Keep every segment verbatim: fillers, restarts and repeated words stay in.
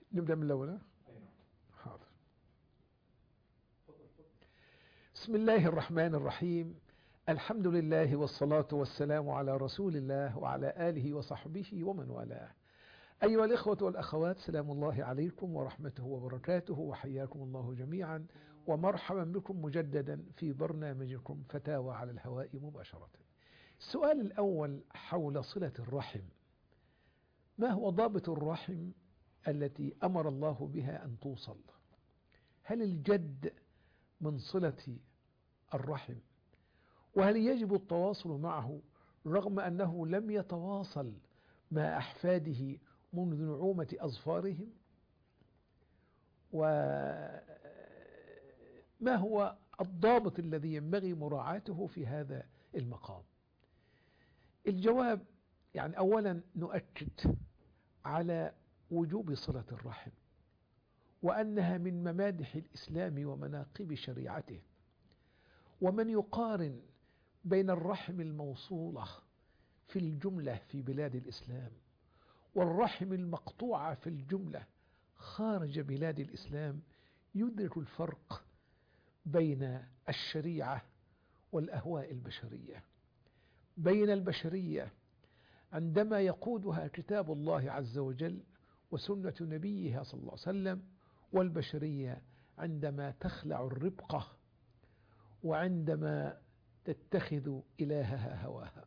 نبدأ من الأول. حاضر. بسم الله الرحمن الرحيم. الحمد لله والصلاة والسلام على رسول الله وعلى آله وصحبه ومن والاه. أيها الإخوة والأخوات، سلام الله عليكم ورحمته وبركاته، وحياكم الله جميعا ومرحبا بكم مجددا في برنامجكم فتاوى على الهواء مباشرة. السؤال الأول حول صلة الرحم: ما هو ضابط الرحم التي أمر الله بها أن توصل؟ هل الجد من صلة الرحم؟ وهل يجب التواصل معه رغم أنه لم يتواصل مع أحفاده منذ نعومة أظفارهم؟ وما هو الضابط الذي ينبغي مراعاته في هذا المقام؟ الجواب يعني أولا نؤكد على وجوب صلة الرحم، وأنها من ممادح الإسلام ومناقب شريعته. ومن يقارن بين الرحم الموصولة في الجملة في بلاد الإسلام والرحم المقطوعة في الجملة خارج بلاد الإسلام يدرك الفرق بين الشريعة والأهواء البشرية، بين البشرية عندما يقودها كتاب الله عز وجل وسنة نبيه صلى الله عليه وسلم، والبشرية عندما تخلع الربقة وعندما تتخذ إلهها هواها.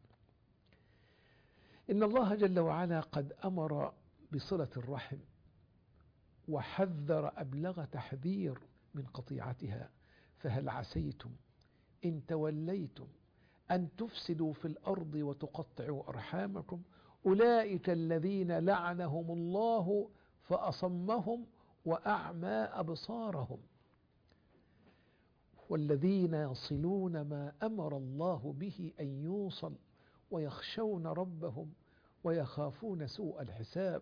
إن الله جل وعلا قد أمر بصلة الرحم وحذر أبلغ تحذير من قطيعتها، فهل عسيتم إن توليتم أن تفسدوا في الأرض وتقطعوا أرحامكم أولئك الذين لعنهم الله فأصمهم وأعمى أبصارهم والذين يصلون ما أمر الله به أن يوصل ويخشون ربهم ويخافون سوء الحساب.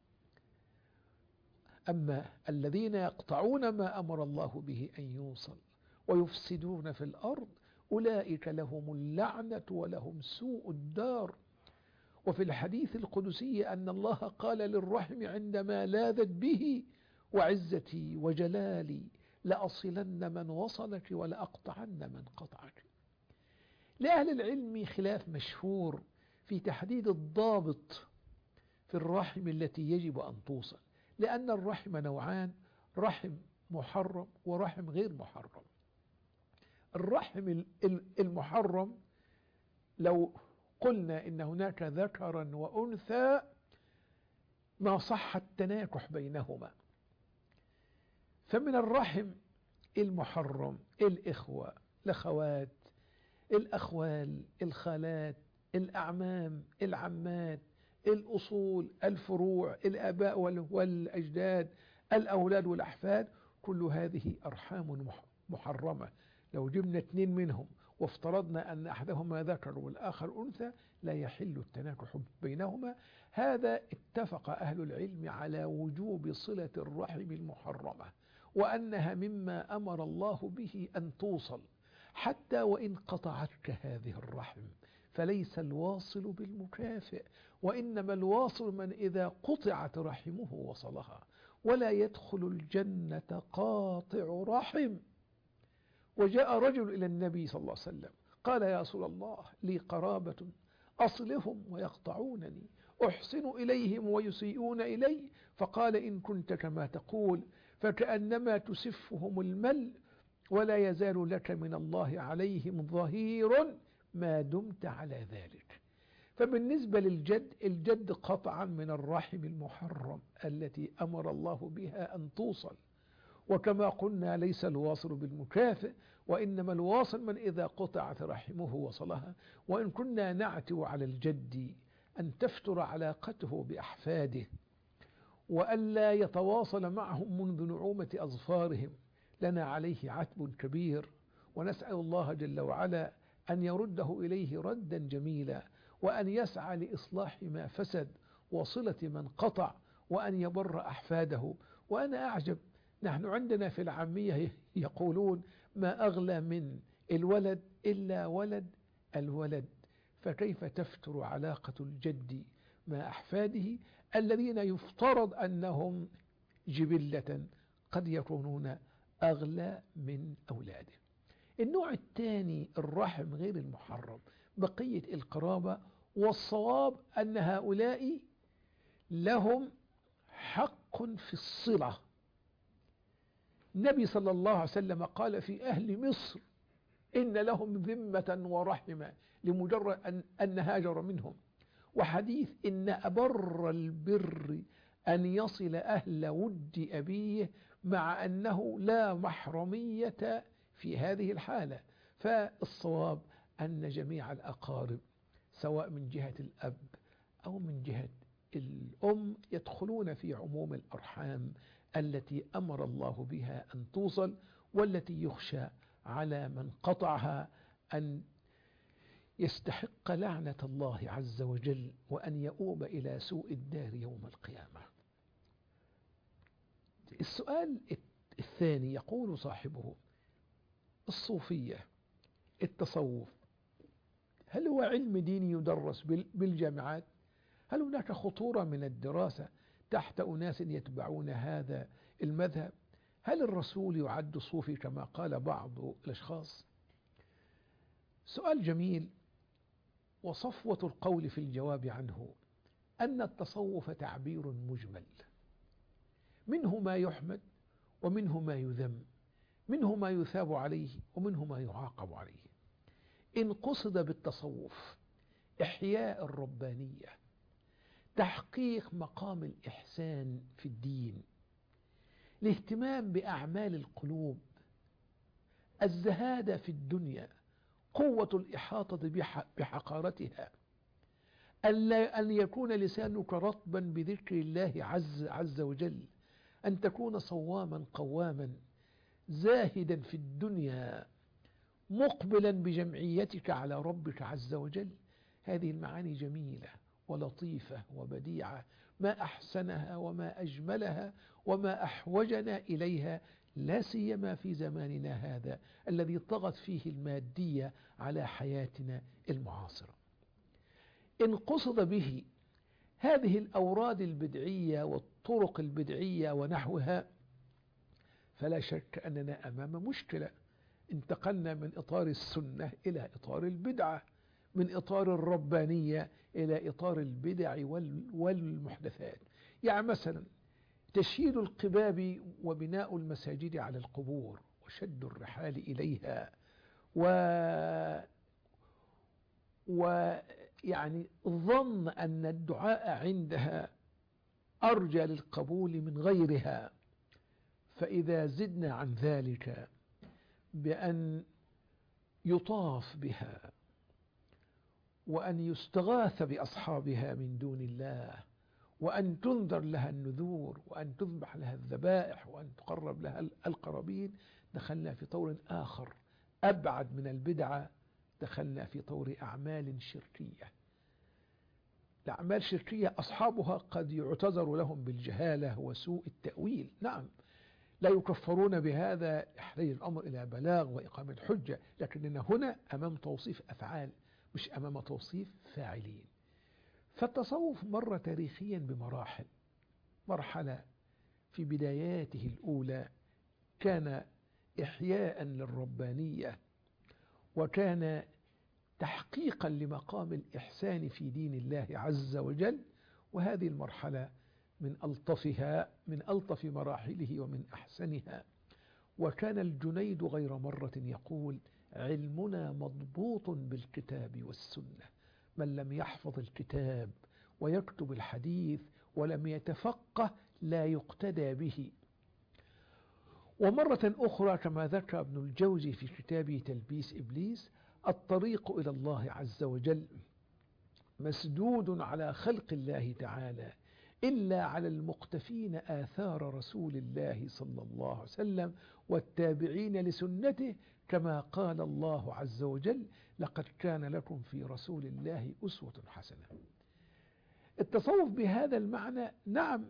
أما الذين يقطعون ما أمر الله به أن يوصل ويفسدون في الأرض أولئك لهم اللعنة ولهم سوء الدار. وفي الحديث القدسي أن الله قال للرحم عندما لاذت به: وعزتي وجلالي لأصلن من وصلك ولأقطعن من قطعك. لأهل العلم خلاف مشهور في تحديد الضابط في الرحم التي يجب أن توصل، لأن الرحم نوعان: رحم محرم ورحم غير محرم. الرحم المحرم لو قلنا إن هناك ذكرا وأنثى ما صح التناكح بينهما. فمن الرحم المحرم الإخوة، الأخوات، الأخوال، الخالات، الأعمام، العمات، الأصول، الفروع، الآباء والأجداد، الأولاد والأحفاد، كل هذه أرحام محرمة. لو جبنا اثنين منهم وافترضنا أن أحدهما ذكر والآخر أنثى لا يحل التناكح بينهما. هذا اتفق أهل العلم على وجوب صلة الرحم المحرمة، وأنها مما أمر الله به أن توصل، حتى وإن قطعتك هذه الرحم فليس الواصل بالمكافئ، وإنما الواصل من إذا قطعت رحمه وصلها. ولا يدخل الجنة قاطع رحم. وجاء رجل إلى النبي صلى الله عليه وسلم قال: يا رسول الله، لي قرابة أصلهم ويقطعونني، أحسن إليهم ويسيئون إلي. فقال: إن كنت كما تقول فكأنما تسفهم المل، ولا يزال لك من الله عليهم ظهير ما دمت على ذلك. فبالنسبة للجد، الجد قطعا من الرحم المحرم التي أمر الله بها أن توصل. وكما قلنا ليس الواصل بالمكافئ، وإنما الواصل من إذا قطعت رحمه وصلها. وإن كنا نعتو على الجد أن تفتر علاقته بأحفاده وألا يتواصل معهم منذ نعومة أظفارهم، لنا عليه عتب كبير، ونسأل الله جل وعلا أن يرده إليه ردا جميلا، وأن يسعى لإصلاح ما فسد وصلة من قطع، وأن يبر أحفاده. وأنا أعجب، نحن عندنا في العامية يقولون: ما أغلى من الولد إلا ولد الولد. فكيف تفتر علاقة الجد مع أحفاده الذين يفترض أنهم جبلة قد يكونون أغلى من أولاده. النوع الثاني الرحم غير المحرم، بقية القرابة، والصواب أن هؤلاء لهم حق في الصلة. النبي صلى الله عليه وسلم قال في أهل مصر إن لهم ذمة ورحمة لمجرد أن, أن هاجر منهم. وحديث إن أبر البر أن يصل أهل ود أبيه، مع أنه لا محرمية في هذه الحالة. فالصواب أن جميع الأقارب سواء من جهة الأب أو من جهة الأم يدخلون في عموم الأرحام التي أمر الله بها أن توصل، والتي يخشى على من قطعها أن يستحق لعنة الله عز وجل وأن يؤوب إلى سوء الدار يوم القيامة. السؤال الثاني يقول صاحبه: الصوفية، التصوف، هل هو علم ديني يدرس بالجامعات؟ هل هناك خطورة من الدراسة تحت أناس يتبعون هذا المذهب؟ هل الرسول يعد صوفي كما قال بعض الأشخاص؟ سؤال جميل. وصفوة القول في الجواب عنه أن التصوف تعبير مجمل، منه ما يحمد ومنه ما يذم، منه ما يثاب عليه ومنه ما يعاقب عليه. إن قصد بالتصوف إحياء الربانية، تحقيق مقام الإحسان في الدين، الاهتمام بأعمال القلوب، الزهادة في الدنيا، قوة الإحاطة بحقارتها، أن يكون لسانك رطبا بذكر الله عز, عز وجل، أن تكون صواما قواما زاهدا في الدنيا مقبلا بجمعيتك على ربك عز وجل. هذه المعاني جميلة ولطيفة وبديعة، ما أحسنها وما أجملها وما أحوجنا إليها، لا سيما في زماننا هذا الذي طغت فيه المادية على حياتنا المعاصرة. إن قصد به هذه الأوراد البدعية والطرق البدعية ونحوها، فلا شك أننا أمام مشكلة. انتقلنا من إطار السنة إلى إطار البدعة، من إطار الربانية إلى إطار البدع والمحدثات. يعني مثلا تشييد القباب وبناء المساجد على القبور وشد الرحال إليها، و ويعني ظن أن الدعاء عندها أرجى للقبول من غيرها. فإذا زدنا عن ذلك بأن يطاف بها وأن يستغاث بأصحابها من دون الله، وأن تنذر لها النذور، وأن تذبح لها الذبائح، وأن تقرب لها القرابين، دخلنا في طور آخر أبعد من البدعة، دخلنا في طور أعمال شركية. الأعمال الشركية أصحابها قد يعتذر لهم بالجهالة وسوء التأويل، نعم لا يكفرون بهذا، يحتاج الأمر إلى بلاغ وإقامة حجة، لكننا هنا أمام توصيف أفعال مش أمام توصيف فاعلين. فالتصوف مر تاريخيا بمراحل. مرحلة في بداياته الأولى كان إحياء للربانية، وكان تحقيقا لمقام الإحسان في دين الله عز وجل، وهذه المرحلة من ألطفها من ألطف مراحله ومن أحسنها. وكان الجنيد غير مرة يقول: علمنا مضبوط بالكتاب والسنة، من لم يحفظ الكتاب ويكتب الحديث ولم يتفقه لا يقتدى به. ومرة أخرى كما ذكر ابن الجوزي في كتابه تلبيس إبليس: الطريق إلى الله عز وجل مسدود على خلق الله تعالى إلا على المقتفين آثار رسول الله صلى الله عليه وسلم والتابعين لسنته، كما قال الله عز وجل: لقد كان لكم في رسول الله أسوة حسنة. التصوف بهذا المعنى نعم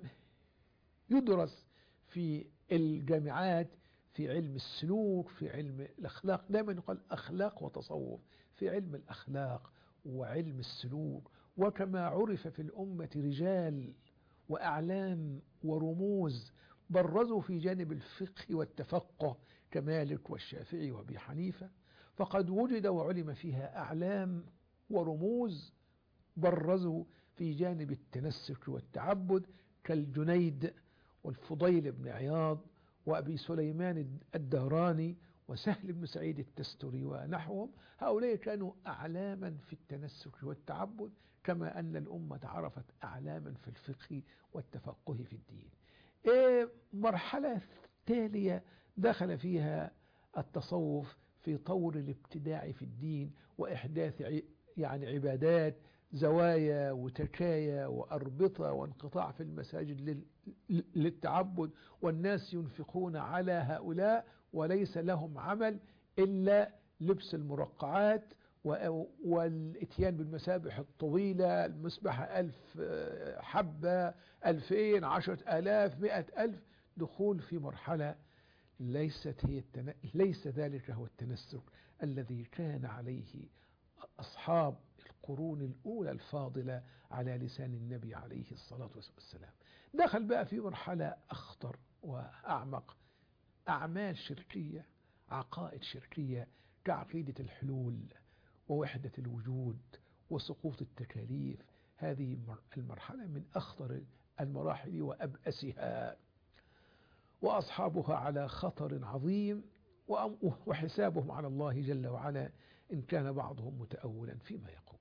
يدرس في الجامعات، في علم السلوك، في علم الأخلاق، دائما يقال أخلاق وتصوف، في علم الأخلاق وعلم السلوك. وكما عرف في الأمة رجال وأعلام ورموز برزوا في جانب الفقه والتفقه كمالك والشافعي وأبي حنيفة، فقد وجد وعلم فيها أعلام ورموز برزوا في جانب التنسك والتعبد كالجنيد والفضيل بن عياض وأبي سليمان الدهراني وسهل بن سعيد التستري ونحوهم. هؤلاء كانوا أعلاما في التنسك والتعبد، كما أن الأمة عرفت أعلاما في الفقه والتفقه في الدين. إيه مرحلة تالية دخل فيها التصوف في طور الابتداع في الدين وإحداث يعني عبادات زوايا وتكايا وأربطة وانقطاع في المساجد للتعبد، والناس ينفقون على هؤلاء وليس لهم عمل إلا لبس المرقعات والاتيان بالمسابح الطويلة، المسبحة ألف حبة، ألفين، عشرة آلاف، مئة ألف، دخول في مرحلة ليست هي التن... ليس ذلك هو التنسك الذي كان عليه أصحاب القرون الأولى الفاضلة على لسان النبي عليه الصلاة والسلام. دخل بقى في مرحلة أخطر وأعمق، أعمال شركية، عقائد شركية كعقيدة الحلول ووحدة الوجود وسقوط التكاليف. هذه المرحلة من أخطر المراحل وأبأسها، وأصحابها على خطر عظيم، وحسابهم على الله جل وعلا إن كان بعضهم متأولا فيما يقول.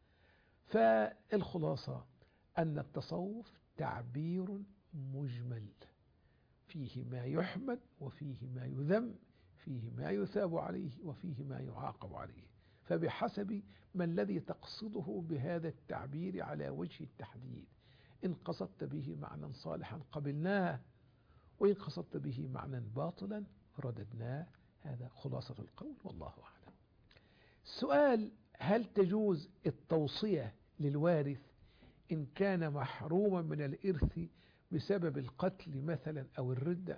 فالخلاصة أن التصوف تعبير مجمل فيه ما يحمد وفيه ما يذم، فيه ما يثاب عليه وفيه ما يعاقب عليه، فبحسب ما الذي تقصده بهذا التعبير على وجه التحديد. إن قصدت به معنى صالحا قبلناه، وإن قصدت به معنى باطلا رددناه. هذا خلاصة القول، والله أعلم. السؤال: هل تجوز التوصية للوارث إن كان محروما من الإرث بسبب القتل مثلا أو الردة؟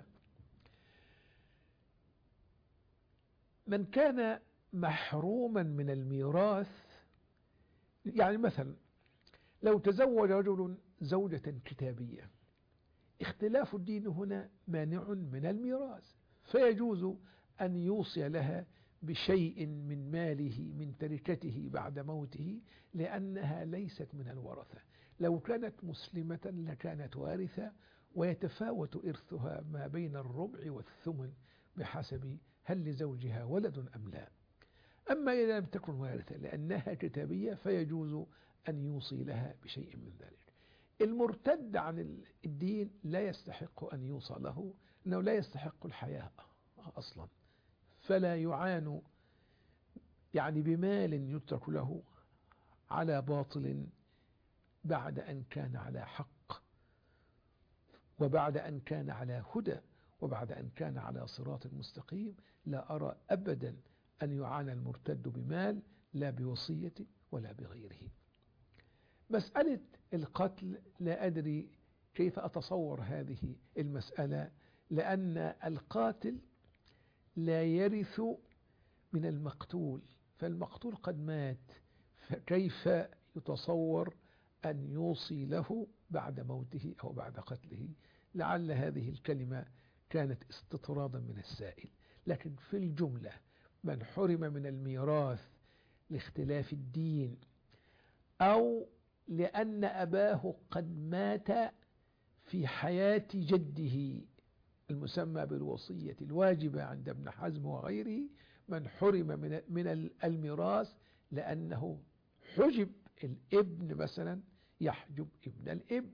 من كان محروما من الميراث، يعني مثلا لو تزوج رجل زوجة كتابية، اختلاف الدين هنا مانع من الميراث، فيجوز أن يوصي لها بشيء من ماله من تركته بعد موته لأنها ليست من الورثة. لو كانت مسلمة لكانت وارثة، ويتفاوت إرثها ما بين الربع والثمن بحسب هل لزوجها ولد أم لا. أما إذا لم تكن وارثة لأنها كتابية فيجوز أن يوصي لها بشيء من ذلك. المرتد عن الدين لا يستحق أن يوصى له، أنه لا يستحق الحياة أصلا، فلا يعان يعني بمال يترك له على باطل بعد أن كان على حق، وبعد أن كان على هدى، وبعد أن كان على صراط مستقيم. لا أرى أبدا أن يعانى المرتد بمال، لا بوصية ولا بغيره. مسألة القتل لا أدري كيف أتصور هذه المسألة، لأن القاتل لا يرث من المقتول، فالمقتول قد مات، فكيف يتصور أن يوصي له بعد موته أو بعد قتله؟ لعل هذه الكلمة كانت استطرادا من السائل. لكن في الجملة من حرم من الميراث لاختلاف الدين، أو لأن أباه قد مات في حياة جده المسمى بالوصية الواجبة عند ابن حزم وغيره، من حرم من من الميراث لأنه حجب الابن مثلا يحجب ابن الابن،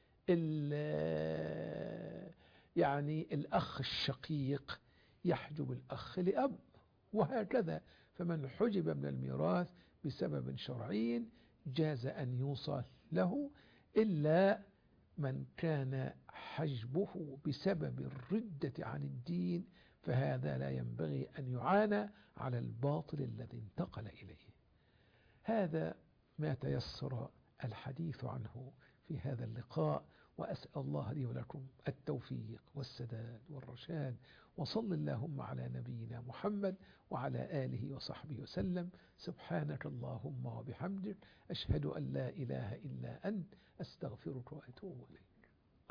يعني الأخ الشقيق يحجب الأخ لأب، وهكذا. فمن حجب من الميراث بسبب شرعي جاز أن يوصى له، إلا من كان حجبه بسبب الردة عن الدين، فهذا لا ينبغي أن يعانى على الباطل الذي انتقل إليه. هذا ما تيسر الحديث عنه في هذا اللقاء، وأسأل الله لي ولكم التوفيق والسداد والرشاد، وصل اللهم على نبينا محمد وعلى آله وصحبه وسلم. سبحانك اللهم وبحمدك، أشهد أن لا إله إلا أنت، أستغفرك وأتوب إليك.